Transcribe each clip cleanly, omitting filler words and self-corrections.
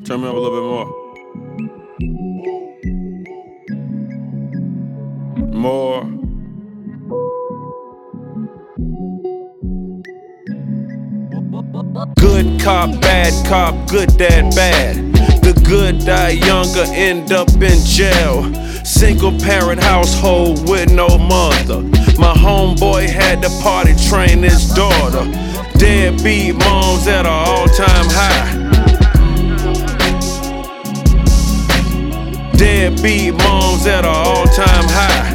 Turn me up a little bit more. Good cop, good dad, bad. The good die younger, end up in jail. Single parent household with no mother. My homeboy had to party train his daughter. Deadbeat moms at an all-time high. Deadbeat moms at an all-time high.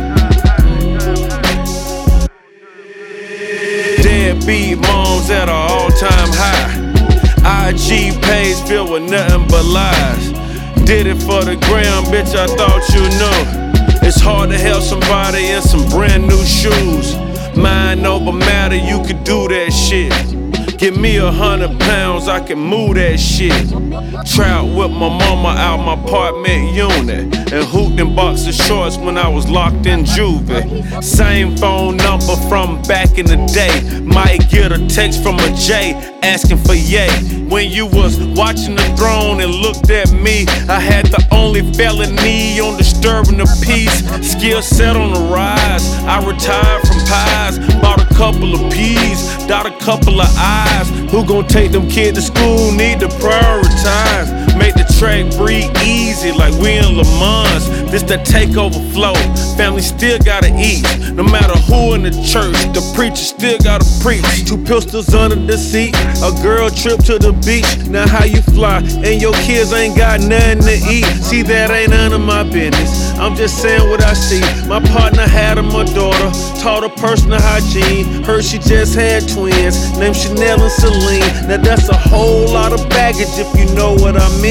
Deadbeat moms at an all-time high. IG page filled with nothing but lies. Did it for the gram, bitch, I thought you knew. It's hard to help somebody in some brand new shoes. Mind over matter, you could do that shit. Give me 100 pounds, I can move that shit. Trout with my mama out my apartment unit. And hooped in boxer shorts when I was locked in juvie. Same phone number from back in the day. Might get a text from a J asking for yay. When you was watching the throne and looked at me, I had the only felony on disturbing the peace. Skill set on the rise. I retired from pies, bought a couple of peas, dot a couple of eyes. Who gon' take them kids to school? Need to prioritize. Make the track breathe easy like we in Le Mans. This that takeover flow. Family still gotta eat. No matter who in the church, the preacher still gotta preach. 2 pistols under the seat, a girl trip to the beach. Now how you fly and your kids ain't got nothing to eat? See, that ain't none of my business. I'm just saying what I see. My partner had my daughter, taught her personal hygiene. Heard she just had twins, named Chanel and Celine. Now that's a whole lot of baggage if you know what I mean.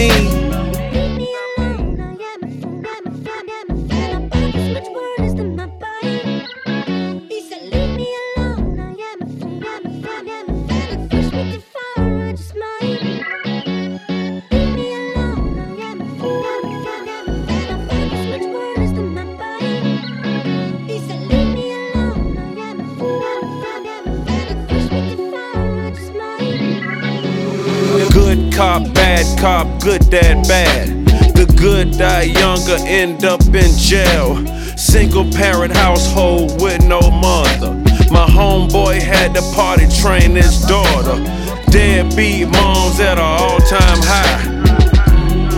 Good cop, good dad, bad. The good die younger, end up in jail. Single parent household with no mother. My homeboy had to party train his daughter. Deadbeat moms at an all-time high.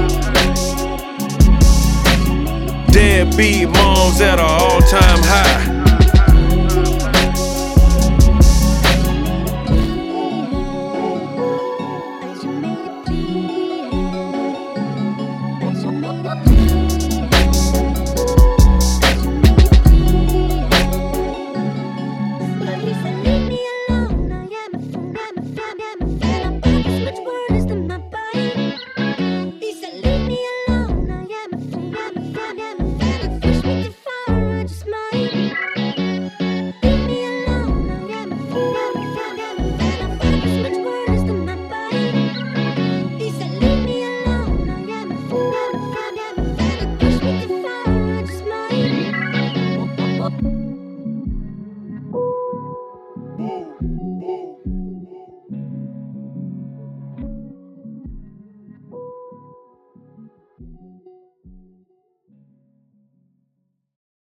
Deadbeat moms at an all-time high.